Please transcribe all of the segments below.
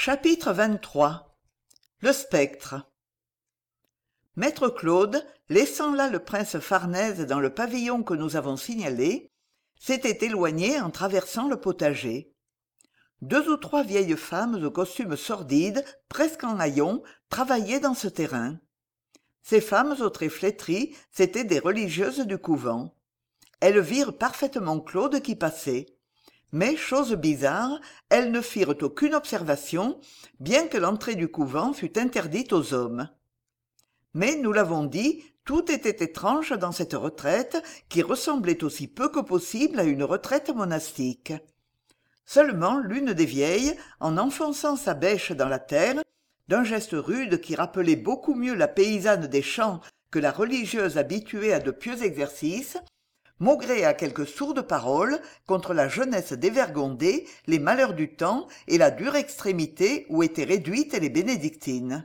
Chapitre 23. Le spectre. Maître Claude, laissant là le prince Farnèse dans le pavillon que nous avons signalé, s'était éloigné en traversant le potager. 2 ou 3 vieilles femmes au costume sordide, presque en haillons, travaillaient dans ce terrain. Ces femmes aux traits flétris, c'étaient des religieuses du couvent. Elles virent parfaitement Claude qui passait. Mais, chose bizarre, elles ne firent aucune observation, bien que l'entrée du couvent fût interdite aux hommes. Mais, nous l'avons dit, tout était étrange dans cette retraite, qui ressemblait aussi peu que possible à une retraite monastique. Seulement l'une des vieilles, en enfonçant sa bêche dans la terre, d'un geste rude qui rappelait beaucoup mieux la paysanne des champs que la religieuse habituée à de pieux exercices, maugréa à quelques sourdes paroles contre la jeunesse dévergondée, les malheurs du temps et la dure extrémité où étaient réduites les bénédictines.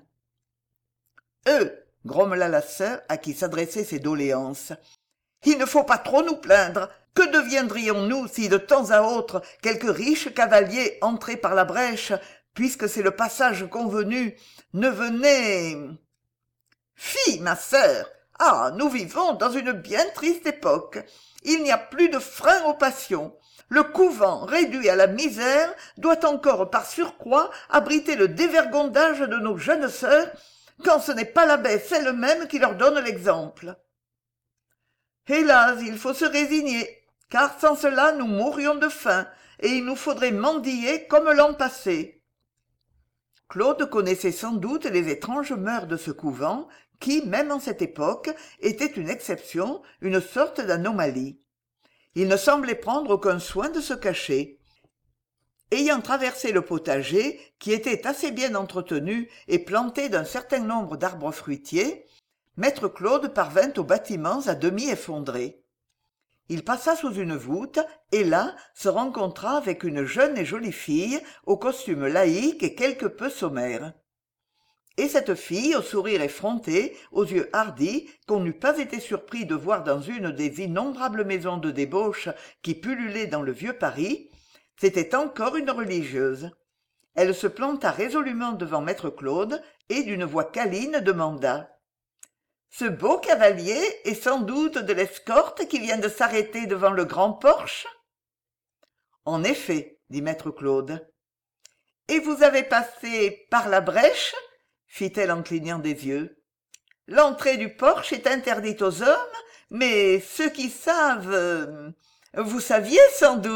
Grommela la sœur à qui s'adressaient ces doléances. Il ne faut pas trop nous plaindre. Que deviendrions-nous si de temps à autre quelque riche cavalier entré par la brèche, puisque c'est le passage convenu, ne venait... Fi, ma sœur! Ah, nous vivons dans une bien triste époque. Il n'y a plus de frein aux passions. Le couvent, réduit à la misère, doit encore par surcroît abriter le dévergondage de nos jeunes sœurs, quand ce n'est pas l'abbesse elle-même qui leur donne l'exemple. Hélas, il faut se résigner, car sans cela nous mourrions de faim, et il nous faudrait mendier comme l'an passé. Claude connaissait sans doute les étranges mœurs de ce couvent, qui, même en cette époque, était une exception, une sorte d'anomalie. Il ne semblait prendre aucun soin de se cacher. Ayant traversé le potager, qui était assez bien entretenu et planté d'un certain nombre d'arbres fruitiers, maître Claude parvint aux bâtiments à demi effondrés. Il passa sous une voûte, et là se rencontra avec une jeune et jolie fille, au costume laïque et quelque peu sommaire. Et cette fille, au sourire effronté, aux yeux hardis, qu'on n'eût pas été surpris de voir dans une des innombrables maisons de débauche qui pullulaient dans le vieux Paris, c'était encore une religieuse. Elle se planta résolument devant maître Claude, et d'une voix câline demanda: « Ce beau cavalier est sans doute de l'escorte qui vient de s'arrêter devant le grand porche ?» « En effet, dit maître Claude. »« Et vous avez passé par la brèche ?» fit-elle en clignant des yeux. « L'entrée du porche est interdite aux hommes, mais ceux qui savent... Vous saviez sans doute ?» ?»«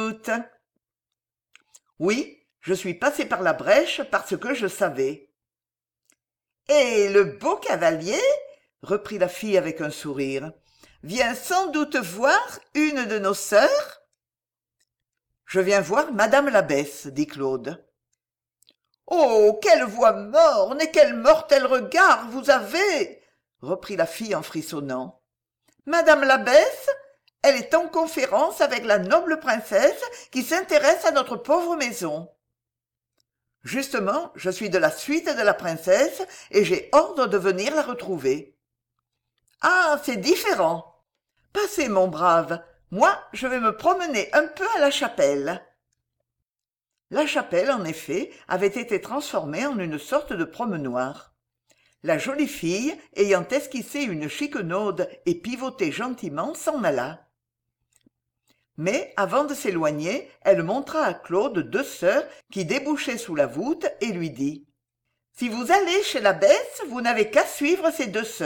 Oui, je suis passé par la brèche parce que je savais. »« Et le beau cavalier, reprit la fille avec un sourire, vient sans doute voir une de nos sœurs ? » ?»« Je viens voir madame l'abbesse, dit Claude. »« Oh, quelle voix morne et quel mortel regard vous avez !» reprit la fille en frissonnant. « Madame l'abbesse, elle est en conférence avec la noble princesse qui s'intéresse à notre pauvre maison. »« Justement, je suis de la suite de la princesse et j'ai ordre de venir la retrouver. »« Ah, c'est différent. Passez, mon brave, moi je vais me promener un peu à la chapelle. » La chapelle, en effet, avait été transformée en une sorte de promenoir. La jolie fille, ayant esquissé une chiquenaude et pivoté gentiment, s'en alla. Mais, avant de s'éloigner, elle montra à Claude 2 sœurs qui débouchaient sous la voûte et lui dit: « Si vous allez chez l'abbesse, vous n'avez qu'à suivre ces 2 sœurs. »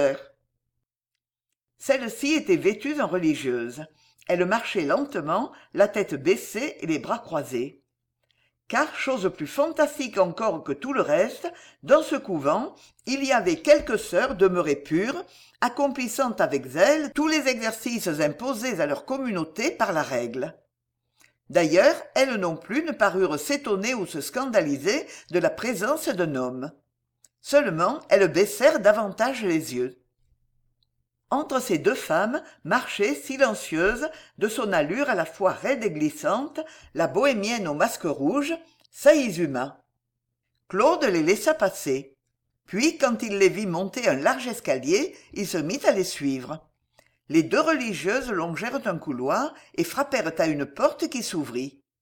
Celles-ci étaient vêtues en religieuses. Elles marchaient lentement, la tête baissée et les bras croisés. Car, chose plus fantastique encore que tout le reste, dans ce couvent, il y avait quelques sœurs demeurées pures, accomplissant avec zèle tous les exercices imposés à leur communauté par la règle. D'ailleurs, elles non plus ne parurent s'étonner ou se scandaliser de la présence d'un homme. Seulement, elles baissèrent davantage les yeux. Entre ces 2 femmes marchait, silencieuse, de son allure à la fois raide et glissante, la bohémienne au masque rouge, Saïzuma. Claude les laissa passer. Puis, quand il les vit monter un large escalier, il se mit à les suivre. Les 2 religieuses longèrent un couloir et frappèrent à une porte qui s'ouvrit.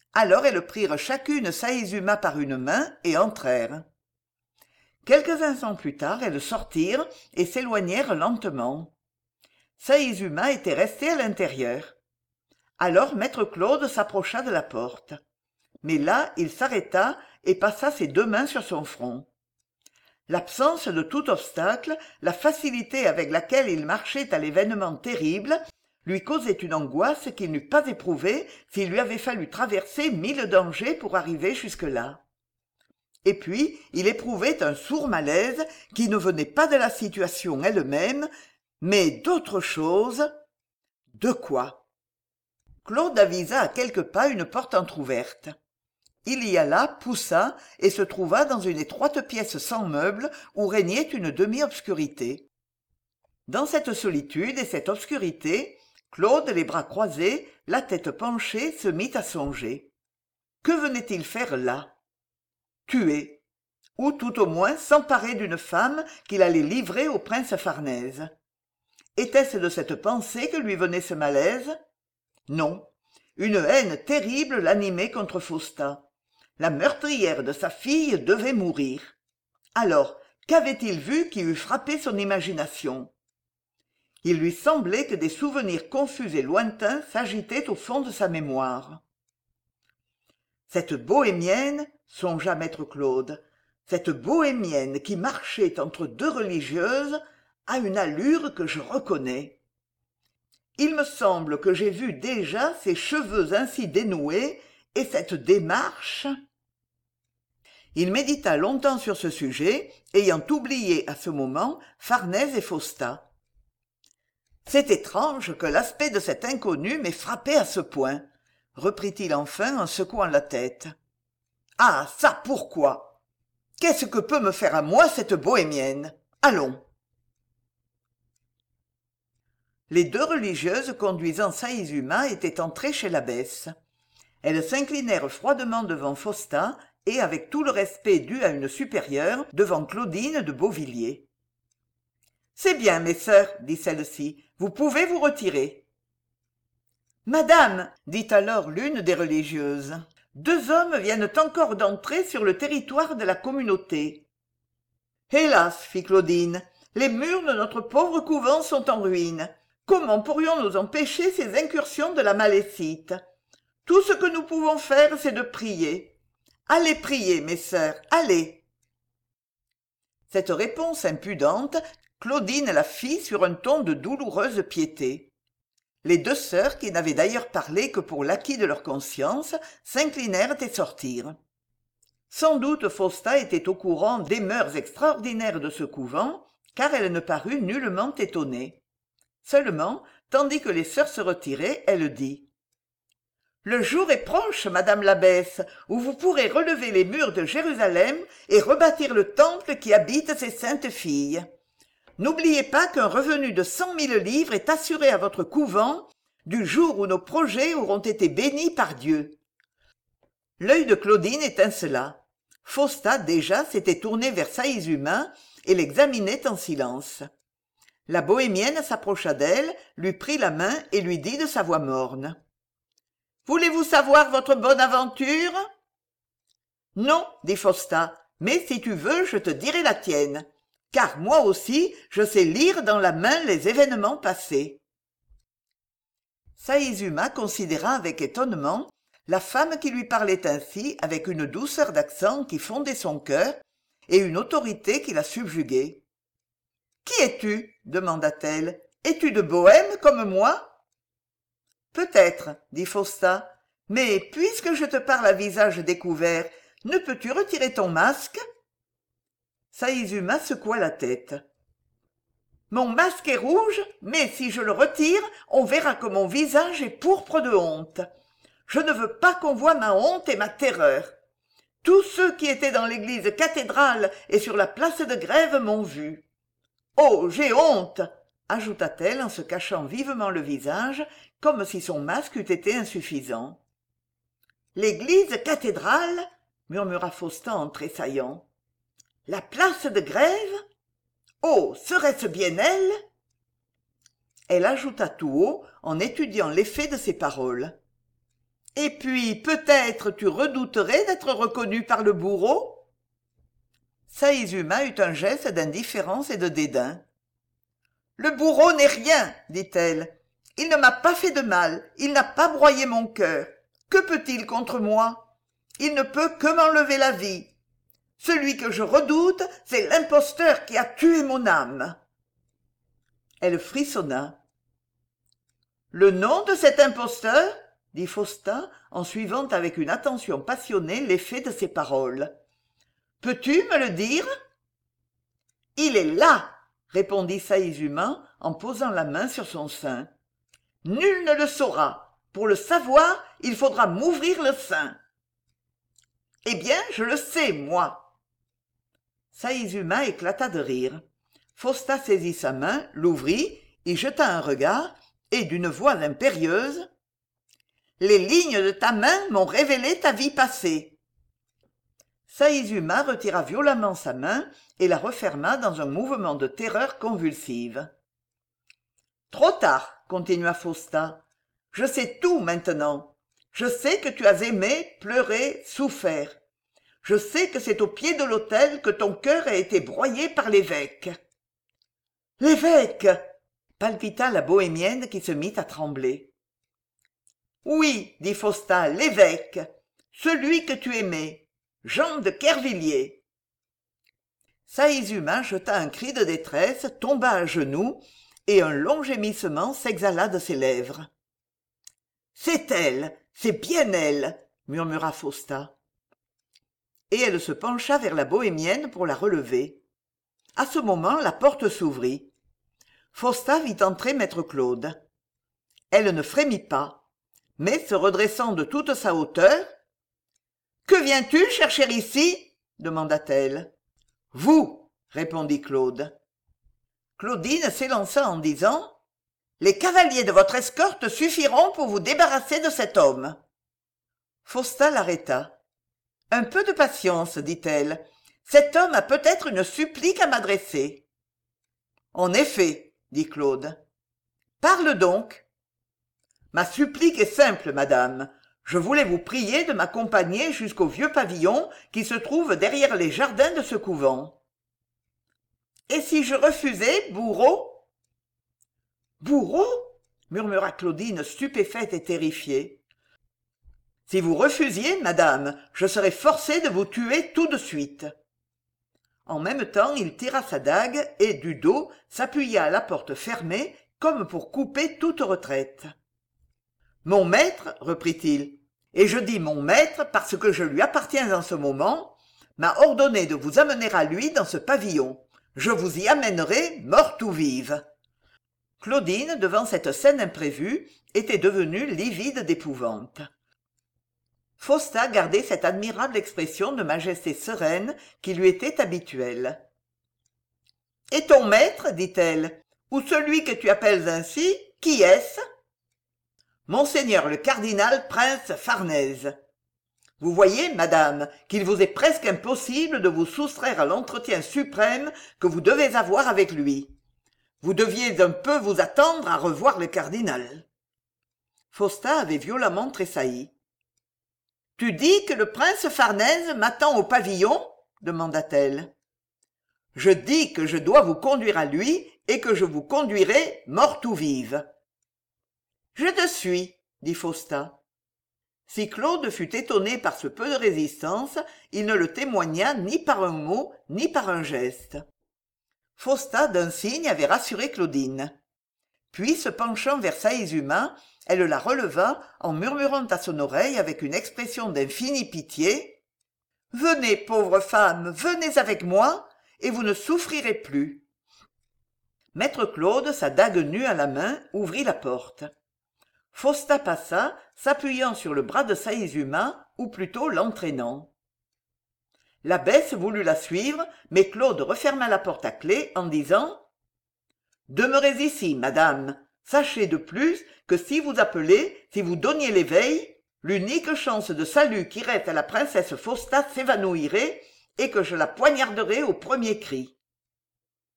Alors elles prirent chacune Saizuma par une main et entrèrent. Quelques instants plus tard, elles sortirent et s'éloignèrent lentement. Saizuma était resté à l'intérieur. Alors maître Claude s'approcha de la porte. Mais là, il s'arrêta et passa ses 2 mains sur son front. L'absence de tout obstacle, la facilité avec laquelle il marchait à l'événement terrible, lui causait une angoisse qu'il n'eût pas éprouvée s'il lui avait fallu traverser 1000 dangers pour arriver jusque-là. Et puis, il éprouvait un sourd malaise qui ne venait pas de la situation elle-même, mais d'autre chose. De quoi? Claude avisa à quelques pas une porte entr'ouverte. Il y alla, poussa, et se trouva dans une étroite pièce sans meubles où régnait une demi-obscurité. Dans cette solitude et cette obscurité, Claude, les bras croisés, la tête penchée, se mit à songer. Que venait-il faire là? Tuer, ou tout au moins s'emparer d'une femme qu'il allait livrer au prince Farnèse. Était-ce de cette pensée que lui venait ce malaise? Non, une haine terrible l'animait contre Fausta. La meurtrière de sa fille devait mourir. Alors, qu'avait-il vu qui eût frappé son imagination? Il lui semblait que des souvenirs confus et lointains s'agitaient au fond de sa mémoire. Cette bohémienne, songea maître Claude, cette bohémienne qui marchait entre 2 religieuses, a une allure que je reconnais. Il me semble que j'ai vu déjà ses cheveux ainsi dénoués et cette démarche. Il médita longtemps sur ce sujet, ayant oublié à ce moment Farnèse et Fausta. C'est étrange que l'aspect de cet inconnu m'ait frappé à ce point, reprit-il enfin en secouant la tête. Ah, ça pourquoi? Qu'est-ce que peut me faire à moi cette bohémienne? Allons. Les 2 religieuses conduisant Saizuma étaient entrées chez l'abbesse. Elles s'inclinèrent froidement devant Fausta et, avec tout le respect dû à une supérieure, devant Claudine de Beauvilliers. « C'est bien, mes sœurs, dit celle-ci, vous pouvez vous retirer. »« Madame, dit alors l'une des religieuses, 2 hommes viennent encore d'entrer sur le territoire de la communauté. »« Hélas, fit Claudine, les murs de notre pauvre couvent sont en ruine. Comment pourrions-nous empêcher ces incursions de la malécite? Tout ce que nous pouvons faire, c'est de prier. Allez prier, mes sœurs, allez. » Cette réponse impudente, Claudine la fit sur un ton de douloureuse piété. Les 2 sœurs, qui n'avaient d'ailleurs parlé que pour l'acquit de leur conscience, s'inclinèrent et sortirent. Sans doute Fausta était au courant des mœurs extraordinaires de ce couvent, car elle ne parut nullement étonnée. Seulement, tandis que les sœurs se retiraient, elle dit « Le jour est proche, madame l'abbesse, où vous pourrez relever les murs de Jérusalem et rebâtir le temple qui habite ces saintes filles. N'oubliez pas qu'un revenu de 100 000 livres est assuré à votre couvent du jour où nos projets auront été bénis par Dieu. » L'œil de Claudine étincela. Fausta, déjà, s'était tournée vers Saizuma et l'examinait en silence. La bohémienne s'approcha d'elle, lui prit la main et lui dit de sa voix morne. « Voulez-vous savoir votre bonne aventure ?»« Non, dit Fausta, mais si tu veux, je te dirai la tienne, car moi aussi, je sais lire dans la main les événements passés. » Saizuma considéra avec étonnement la femme qui lui parlait ainsi avec une douceur d'accent qui fondait son cœur et une autorité qui la subjuguait. « Qui es-tu » demanda-t-elle. « Es-tu de Bohême comme moi ?»« Peut-être, dit Fausta, mais puisque je te parle à visage découvert, ne peux-tu retirer ton masque ?» Saizuma secoua la tête. « Mon masque est rouge, mais si je le retire, on verra que mon visage est pourpre de honte. Je ne veux pas qu'on voie ma honte et ma terreur. Tous ceux qui étaient dans l'église cathédrale et sur la place de Grève m'ont vu. Oh, j'ai honte !» ajouta-t-elle en se cachant vivement le visage, comme si son masque eût été insuffisant. « L'église cathédrale ?» murmura Fausta en tressaillant. « La place de Grève ? Oh, serait-ce bien elle ?» Elle ajouta tout haut, en étudiant l'effet de ses paroles. « Et puis, peut-être tu redouterais d'être reconnu par le bourreau? Saizuma eut un geste d'indifférence et de dédain. Le bourreau n'est rien, dit-elle. Il ne m'a pas fait de mal, il n'a pas broyé mon cœur. Que peut-il contre moi? Il ne peut que m'enlever la vie. Celui que je redoute, c'est l'imposteur qui a tué mon âme. Elle frissonna. Le nom de cet imposteur? Dit Faustin, en suivant avec une attention passionnée l'effet de ses paroles. Peux-tu me le dire? Il est là, répondit Saizuma en posant la main sur son sein. Nul ne le saura. Pour le savoir, il faudra m'ouvrir le sein. Eh bien, je le sais, moi. Saizuma éclata de rire. Faustin saisit sa main, l'ouvrit, y jeta un regard, et d'une voix impérieuse. Les lignes de ta main m'ont révélé ta vie passée. Saizuma retira violemment sa main et la referma dans un mouvement de terreur convulsive. Trop tard, continua Faustin. Je sais tout maintenant. Je sais que tu as aimé, pleuré, souffert. Je sais que c'est au pied de l'autel que ton cœur a été broyé par l'évêque. L'évêque! Palpita la bohémienne qui se mit à trembler. Oui, dit Faustin, l'évêque, celui que tu aimais, Jean de Kervilliers. Saizuma jeta un cri de détresse, tomba à genoux, et un long gémissement s'exhala de ses lèvres. C'est elle, c'est bien elle, murmura Faustin. Et elle se pencha vers la bohémienne pour la relever. À ce moment, la porte s'ouvrit. Faustin vit entrer maître Claude. Elle ne frémit pas, mais se redressant de toute sa hauteur, « Que viens-tu chercher ici ?» demanda-t-elle. « Vous !» répondit Claude. Claudine s'élança en disant « Les cavaliers de votre escorte suffiront pour vous débarrasser de cet homme. » Faustin l'arrêta. « Un peu de patience, dit-elle. Cet homme a peut-être une supplique à m'adresser. »« En effet, dit Claude. »« Parle donc. »« Ma supplique est simple, madame. Je voulais vous prier de m'accompagner jusqu'au vieux pavillon qui se trouve derrière les jardins de ce couvent. »« Et si je refusais, bourreau ?»« Bourreau ?» murmura Claudine stupéfaite et terrifiée. « Si vous refusiez, madame, je serais forcé de vous tuer tout de suite. » En même temps, il tira sa dague et, du dos, s'appuya à la porte fermée, comme pour couper toute retraite. « Mon maître, reprit-il, et je dis mon maître parce que je lui appartiens en ce moment, m'a ordonné de vous amener à lui dans ce pavillon. Je vous y amènerai, morte ou vive. » Claudine, devant cette scène imprévue, était devenue livide d'épouvante. Faustin gardait cette admirable expression de majesté sereine qui lui était habituelle. « Et ton maître, dit-elle, ou celui que tu appelles ainsi, qui est-ce ?»« Monseigneur le cardinal prince Farnèse. Vous voyez, madame, qu'il vous est presque impossible de vous soustraire à l'entretien suprême que vous devez avoir avec lui. Vous deviez un peu vous attendre à revoir le cardinal. » Faustin avait violemment tressailli. « Tu dis que le prince Farnèse m'attend au pavillon ?» demanda-t-elle. « Je dis que je dois vous conduire à lui et que je vous conduirai morte ou vive. »« Je te suis, » dit Faustin. Si Claude fut étonné par ce peu de résistance, il ne le témoigna ni par un mot ni par un geste. Faustin, d'un signe, avait rassuré Claudine. Puis, se penchant vers Saizuma, elle la releva en murmurant à son oreille avec une expression d'infinie pitié. « Venez, pauvre femme, venez avec moi, et vous ne souffrirez plus. » Maître Claude, sa dague nue à la main, ouvrit la porte. Faustin passa, s'appuyant sur le bras de Saizuma, ou plutôt l'entraînant. L'abbesse voulut la suivre, mais Claude referma la porte à clef en disant « Demeurez ici, madame. Sachez de plus que si vous appelez, si vous donniez l'éveil, l'unique chance de salut qui reste à la princesse Faustin s'évanouirait et que je la poignarderai au premier cri. »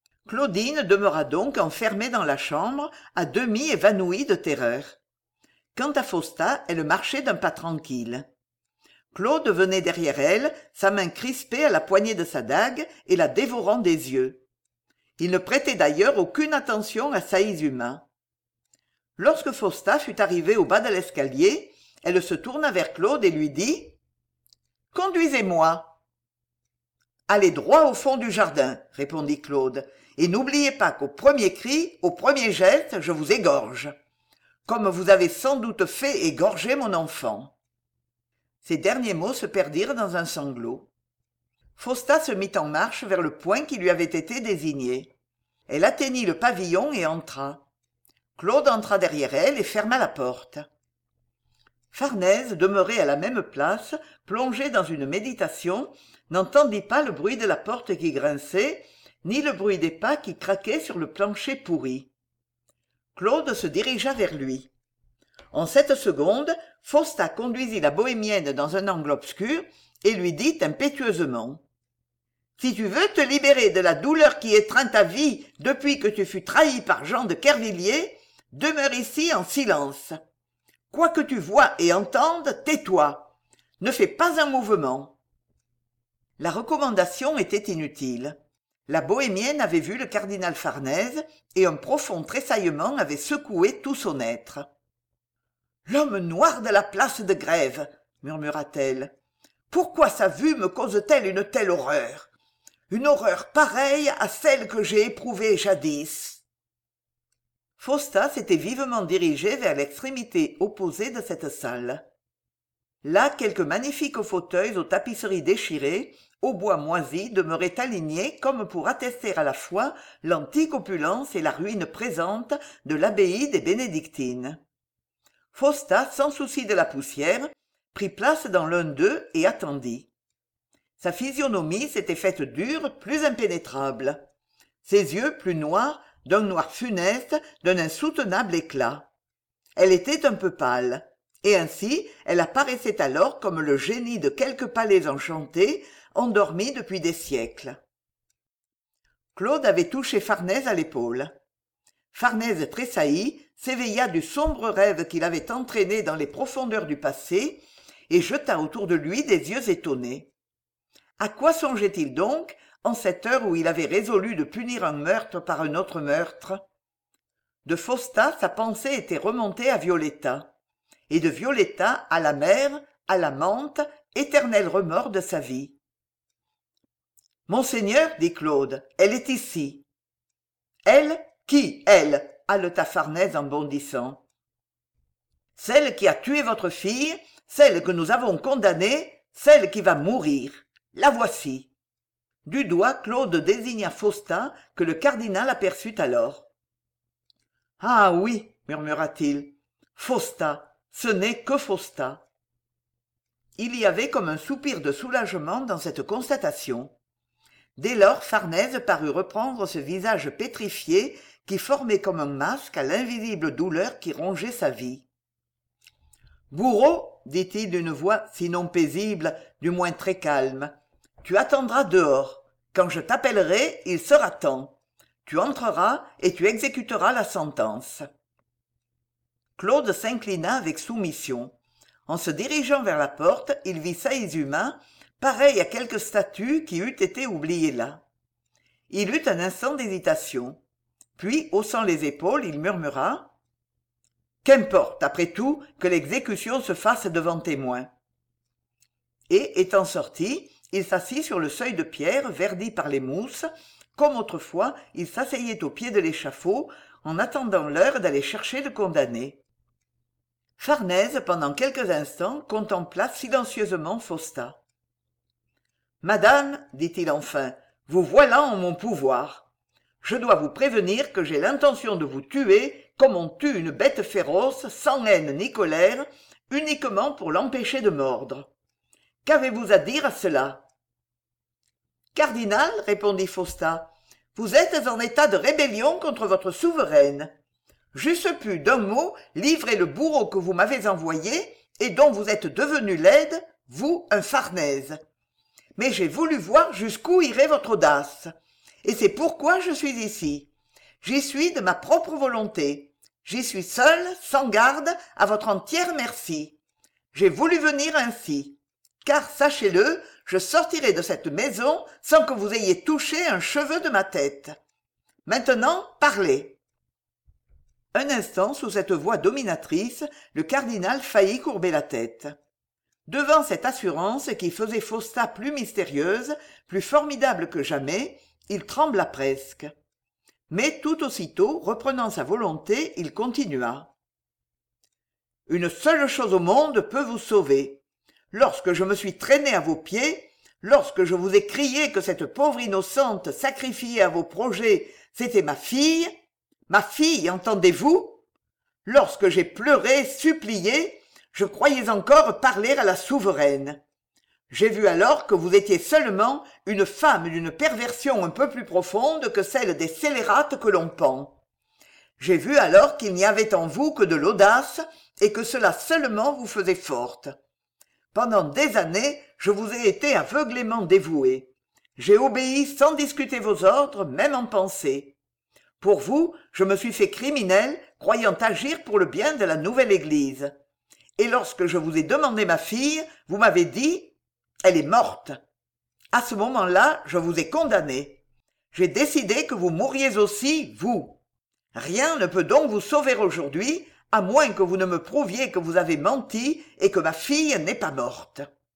Claudine demeura donc enfermée dans la chambre, à demi évanouie de terreur. Quant à Faustin, elle marchait d'un pas tranquille. Claude venait derrière elle, sa main crispée à la poignée de sa dague et la dévorant des yeux. Il ne prêtait d'ailleurs aucune attention à Saïzuma. Lorsque Faustin fut arrivée au bas de l'escalier, elle se tourna vers Claude et lui dit « Conduisez-moi !»« Allez droit au fond du jardin, » répondit Claude, « et n'oubliez pas qu'au premier cri, au premier geste, je vous égorge. Comme vous avez sans doute fait égorger mon enfant. » Ces derniers mots se perdirent dans un sanglot. Faustin se mit en marche vers le point qui lui avait été désigné. Elle atteignit le pavillon et entra. Claude entra derrière elle et ferma la porte. Farnèse, demeurée à la même place, plongée dans une méditation, n'entendit pas le bruit de la porte qui grinçait, ni le bruit des pas qui craquaient sur le plancher pourri. Claude se dirigea vers lui. En cette seconde, Faustin conduisit la bohémienne dans un angle obscur et lui dit impétueusement « Si tu veux te libérer de la douleur qui étreint ta vie depuis que tu fus trahi par Jean de Kervilliers, demeure ici en silence. Quoi que tu vois et entendes, tais-toi. Ne fais pas un mouvement. » La recommandation était inutile. La bohémienne avait vu le cardinal Farnèse et un profond tressaillement avait secoué tout son être. « L'homme noir de la place de Grève, murmura-t-elle. Pourquoi sa vue me cause-t-elle une telle horreur? Une horreur pareille à celle que j'ai éprouvée jadis. » Faustin s'était vivement dirigé vers l'extrémité opposée de cette salle. Là, quelques magnifiques fauteuils aux tapisseries déchirées, au bois moisi, demeuraient alignés comme pour attester à la fois l'antique opulence et la ruine présente de l'abbaye des Bénédictines. Faustin, sans souci de la poussière, prit place dans l'un d'eux et attendit. Sa physionomie s'était faite dure, plus impénétrable. Ses yeux, plus noirs, d'un noir funeste, d'un insoutenable éclat. Elle était un peu pâle, et ainsi elle apparaissait alors comme le génie de quelques palais enchantés, endormis depuis des siècles. Claude avait touché Farnèse à l'épaule. Farnèse tressaillit, s'éveilla du sombre rêve qui l'avait entraîné dans les profondeurs du passé, et jeta autour de lui des yeux étonnés. À quoi songeait-il donc, en cette heure où il avait résolu de punir un meurtre par un autre meurtre? De Faustin, sa pensée était remontée à Violetta, et de Violetta à la mère, à l'amante, éternel remords de sa vie. « Monseigneur, dit Claude, elle est ici. »« Elle? Qui, elle ?» haleta Farnèse en bondissant. « Celle qui a tué votre fille, celle que nous avons condamnée, celle qui va mourir. La voici. » Du doigt, Claude désigna Faustin, que le cardinal aperçut alors. « Ah oui, murmura-t-il, Faustin, ce n'est que Faustin. » Il y avait comme un soupir de soulagement dans cette constatation. Dès lors, Farnèse parut reprendre ce visage pétrifié qui formait comme un masque à l'invisible douleur qui rongeait sa vie. « Bourreau, dit-il d'une voix sinon paisible, du moins très calme, tu attendras dehors. Quand je t'appellerai, il sera temps. Tu entreras et tu exécuteras la sentence. » Claude s'inclina avec soumission. En se dirigeant vers la porte, il vit Saïzuma, pareil à quelque statue qui eût été oubliée là. Il eut un instant d'hésitation. Puis, haussant les épaules, il murmura « Qu'importe, après tout, que l'exécution se fasse devant témoins. » Et, étant sorti, il s'assit sur le seuil de pierre verdi par les mousses, comme autrefois il s'asseyait au pied de l'échafaud en attendant l'heure d'aller chercher le condamné. Farnèse, pendant quelques instants, contempla silencieusement Faustin. « Madame, dit-il enfin, vous voilà en mon pouvoir. Je dois vous prévenir que j'ai l'intention de vous tuer comme on tue une bête féroce, sans haine ni colère, uniquement pour l'empêcher de mordre. Qu'avez-vous à dire à cela ? » « Cardinal, répondit Faustin, vous êtes en état de rébellion contre votre souveraine. J'eusse pu, d'un mot, livrer le bourreau que vous m'avez envoyé et dont vous êtes devenu l'aide, vous, un Farnèse. Mais j'ai voulu voir jusqu'où irait votre audace. Et c'est pourquoi je suis ici. J'y suis de ma propre volonté. J'y suis seul, sans garde, à votre entière merci. J'ai voulu venir ainsi, car, sachez-le, je sortirai de cette maison sans que vous ayez touché un cheveu de ma tête. Maintenant, parlez. » Un instant, sous cette voix dominatrice, le cardinal faillit courber la tête. Devant cette assurance qui faisait Faustat plus mystérieuse, plus formidable que jamais, il trembla presque. Mais tout aussitôt, reprenant sa volonté, il continua. « Une seule chose au monde peut vous sauver. Lorsque je me suis traîné à vos pieds, lorsque je vous ai crié que cette pauvre innocente sacrifiée à vos projets, c'était ma fille, entendez-vous? Lorsque j'ai pleuré, supplié, je croyais encore parler à la souveraine. J'ai vu alors que vous étiez seulement une femme d'une perversion un peu plus profonde que celle des scélérates que l'on pend. J'ai vu alors qu'il n'y avait en vous que de l'audace et que cela seulement vous faisait forte. Pendant des années, je vous ai été aveuglément dévoué. J'ai obéi sans discuter vos ordres, même en pensée. Pour vous, je me suis fait criminel, croyant agir pour le bien de la nouvelle Église. Et lorsque je vous ai demandé ma fille, vous m'avez dit « Elle est morte ». À ce moment-là, je vous ai condamné. J'ai décidé que vous mourriez aussi, vous. Rien ne peut donc vous sauver aujourd'hui, à moins que vous ne me prouviez que vous avez menti et que ma fille n'est pas morte.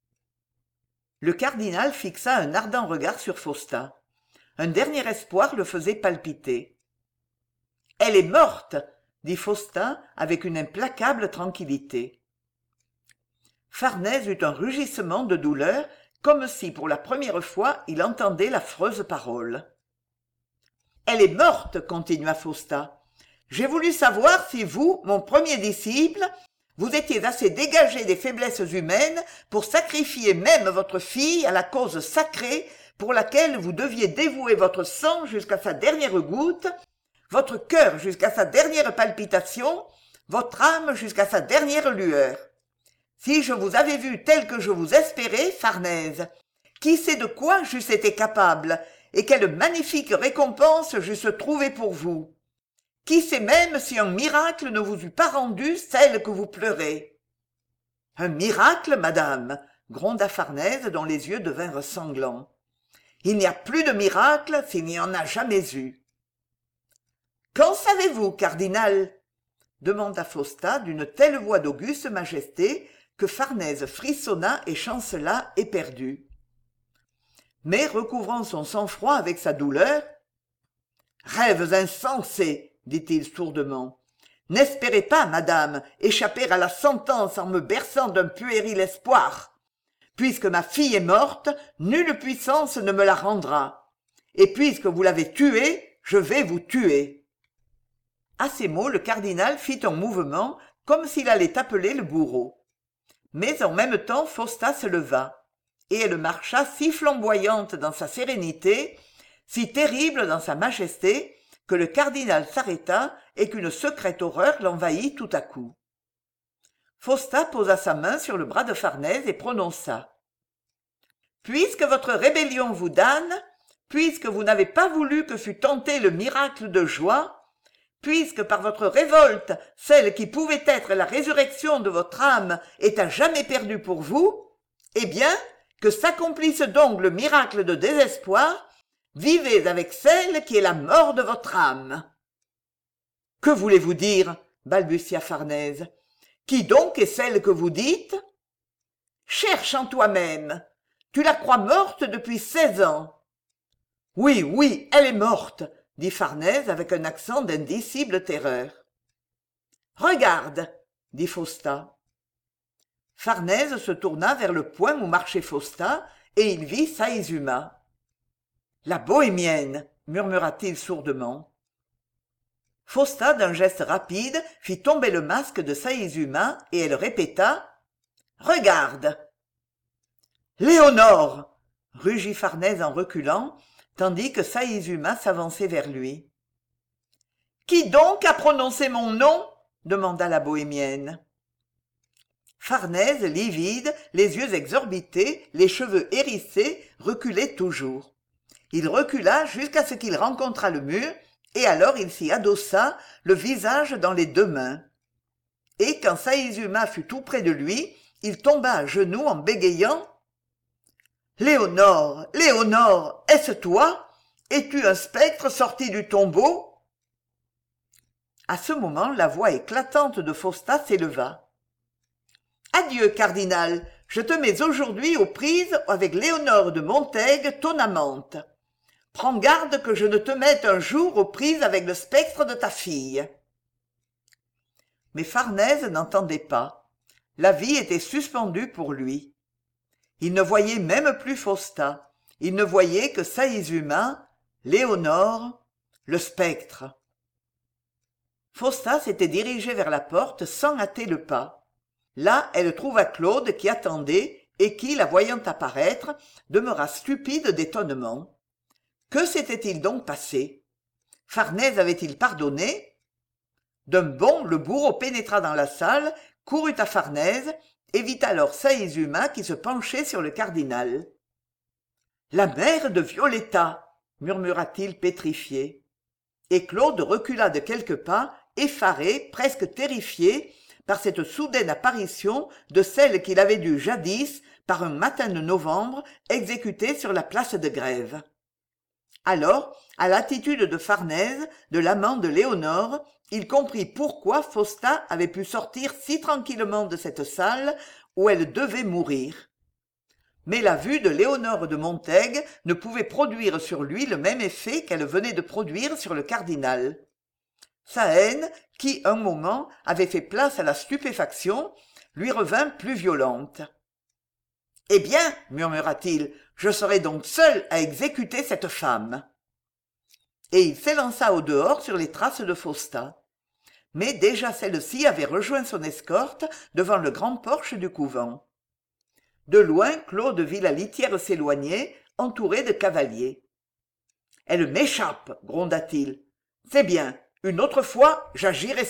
Le cardinal fixa un ardent regard sur Faustat. Un dernier espoir le faisait palpiter. « Elle est morte !» dit Faustat avec une implacable tranquillité. Farnèse eut un rugissement de douleur, comme si pour la première fois il entendait l'affreuse parole. « Elle est morte !» continua Faustat. « J'ai voulu savoir si vous, mon premier disciple, vous étiez assez dégagé des faiblesses humaines pour sacrifier même votre fille à la cause sacrée pour laquelle vous deviez dévouer votre sang jusqu'à sa dernière goutte, votre cœur jusqu'à sa dernière palpitation, votre âme jusqu'à sa dernière lueur. Si je vous avais vu tel que je vous espérais, Farnèse, qui sait de quoi j'eusse été capable, et quelle magnifique récompense j'eusse trouvée pour vous. Qui sait même si un miracle ne vous eût pas rendu celle que vous pleurez. »« Un miracle, madame !» gronda Farnèse dont les yeux devinrent sanglants. « Il n'y a plus de miracle s'il n'y en a jamais eu. »« Qu'en savez-vous, cardinal ?» demanda Faustat d'une telle voix d'auguste majesté que Farnèse frissonna et chancela éperdu. Mais recouvrant son sang-froid avec sa douleur, « Rêves insensés !» dit-il sourdement. « N'espérez pas, madame, échapper à la sentence en me berçant d'un puéril espoir. Puisque ma fille est morte, nulle puissance ne me la rendra. Et puisque vous l'avez tuée, je vais vous tuer. » À ces mots, le cardinal fit un mouvement comme s'il allait appeler le bourreau. Mais en même temps, Faustat se leva, et elle marcha si flamboyante dans sa sérénité, si terrible dans sa majesté, que le cardinal s'arrêta et qu'une secrète horreur l'envahit tout à coup. Faustat posa sa main sur le bras de Farnèse et prononça. « Puisque votre rébellion vous damne, puisque vous n'avez pas voulu que fût tenté le miracle de joie, puisque par votre révolte, celle qui pouvait être la résurrection de votre âme est à jamais perdue pour vous, eh bien, que s'accomplisse donc le miracle de désespoir, vivez avec celle qui est la mort de votre âme. »« Que voulez-vous dire ?» balbutia Farnèse. « Qui donc est celle que vous dites ?»« Cherche en toi-même. Tu la crois morte depuis 16 ans. »« Oui, oui, elle est morte, » dit Farnèse avec un accent d'indicible terreur. « Regarde, » dit Faustat. Farnèse se tourna vers le point où marchait Faustat, et il vit Saizuma. « La bohémienne !» murmura-t-il sourdement. Faustat, d'un geste rapide, fit tomber le masque de Saizuma, et elle répéta « Regarde !»« Léonore !» rugit Farnèse en reculant, tandis que Saizuma s'avançait vers lui. « Qui donc a prononcé mon nom ?» demanda la bohémienne. Farnèse, livide, les yeux exorbités, les cheveux hérissés, reculait toujours. Il recula jusqu'à ce qu'il rencontrât le mur, et alors il s'y adossa, le visage dans les deux mains. Et quand Saizuma fut tout près de lui, il tomba à genoux en bégayant « Léonore, Léonore, est-ce toi? Es-tu un spectre sorti du tombeau ?» À ce moment, la voix éclatante de Fausta s'éleva. « Adieu, cardinal, je te mets aujourd'hui aux prises avec Léonore de Montaigue, ton amante. Prends garde que je ne te mette un jour aux prises avec le spectre de ta fille. » Mais Farnèse n'entendait pas. La vie était suspendue pour lui. Il ne voyait même plus Fausta. Il ne voyait que Saizuma, Léonore, le spectre. Fausta s'était dirigée vers la porte sans hâter le pas. Là, elle trouva Claude qui attendait et qui, la voyant apparaître, demeura stupide d'étonnement. Que s'était-il donc passé? Farnèse avait-il pardonné? D'un bond, le bourreau pénétra dans la salle, courut à Farnèse et vit alors Saizuma qui se penchait sur le cardinal. « La mère de Violetta !» murmura-t-il pétrifié. Et Claude recula de quelques pas, effaré, presque terrifié, par cette soudaine apparition de celle qu'il avait dû jadis, par un matin de novembre, exécuter sur la place de Grève. Alors, à l'attitude de Farnèse, de l'amant de Léonore, il comprit pourquoi Fausta avait pu sortir si tranquillement de cette salle où elle devait mourir. Mais la vue de Léonore de Montaigue ne pouvait produire sur lui le même effet qu'elle venait de produire sur le cardinal. Sa haine, qui, un moment, avait fait place à la stupéfaction, lui revint plus violente. « Eh bien, murmura-t-il, je serai donc seul à exécuter cette femme. » Et il s'élança au dehors sur les traces de Fausta. Mais déjà celle-ci avait rejoint son escorte devant le grand porche du couvent. De loin, Claude vit la litière s'éloigner, entourée de cavaliers. « Elle m'échappe, gronda-t-il. C'est bien, une autre fois, j'agirai seul. »